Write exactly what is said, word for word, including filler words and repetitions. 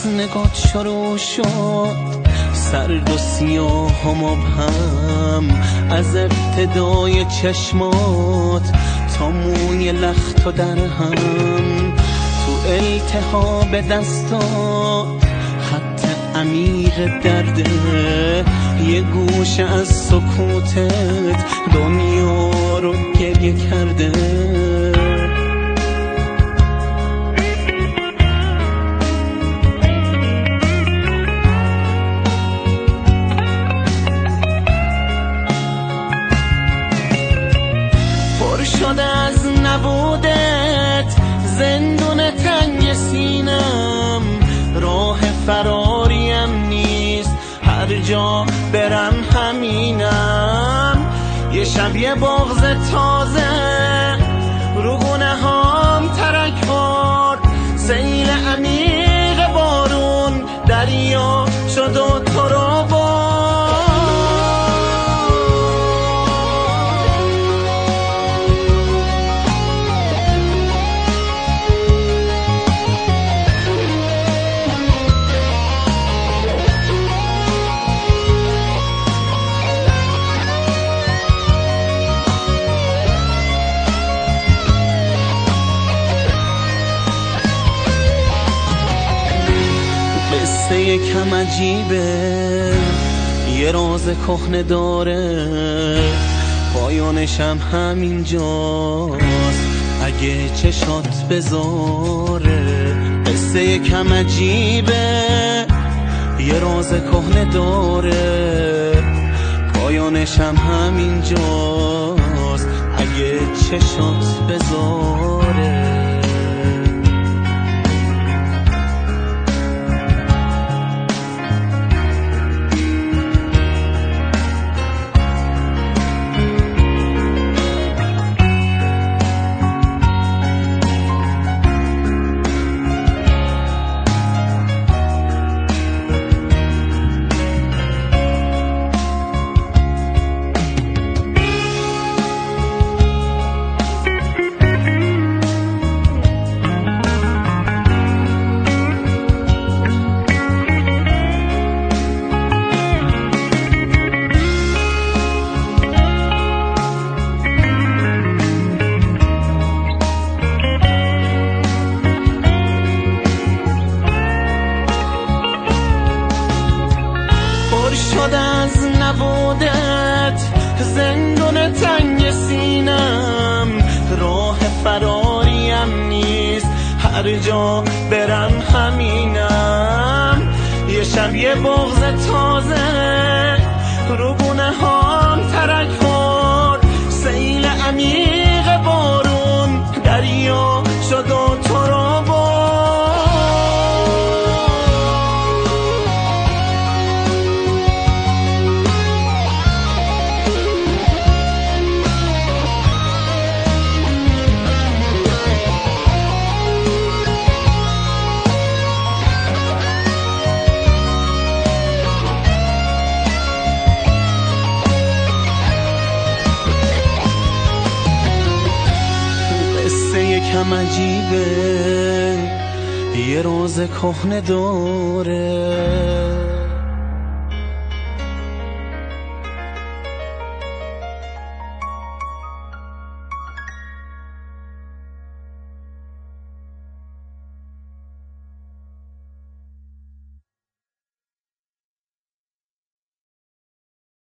از نگات شروع شد، سرد و سیاه و مبهم، از ابتدای چشمات تا موی لخت و درهم، تو التهاب دستات خط عمیق درده، یه گوشه از سکوتت دنیا رو گریه کرده. پر شده از نبودت زندون تنگ سینم، راه فراریم نیست، هر جا برم همینم. یه شب یه بغض تازه رو گونه هام ترک خورد، سیل عمیق بارون دریا شد و تو رو برد. قصه یکم عجیبه، یه راز کهنه داره، پایانشم همینجاست اگه چشات بذاره. قصه یکم عجیبه، یه راز کهنه داره، پایانشم همینجاست اگه چشات بذاره. شد از نبودت زندون تنگ سینم، راه فراریم نیست، هر جا برم همینم. یه شب یه بغض تازه رو گونه هام ترک خورد، سیل عمیق بارون دریا شد و تو رو برد. یکم عجیبه، یه راز کهنه داره.